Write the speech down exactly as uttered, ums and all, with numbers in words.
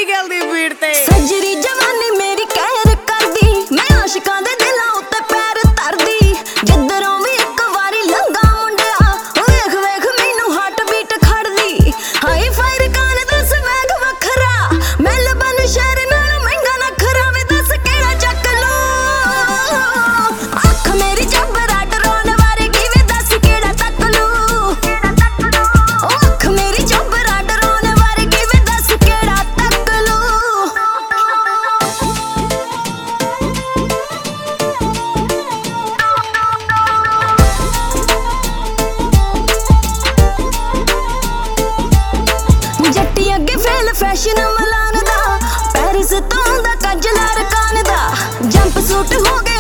मेरी गल दी बीट ते सजरी जवानी मेरी कहर कर दी मैं आशिकां दे दिलां उत्ते पैर धरदी जिधरों भी एक वारी लंघा मुंडिया वेख वेख मैनू हार्ट बीट खड़दी हाई फायर कान दस मैग वखरा मेलबर्न शहर नाल महंगा नखरा वे दस केड़ा चक लो अख मेरी जबरा डराउण वर्गी वे दस केड़ा तक लो अख मेरी जबरा डराउण वर्गी वे दस केड़ा तक लो जट्टी अगे फेल फैशन मलान दा पेरिस तो आंदा कजला रकान दा जंप सूट हो गया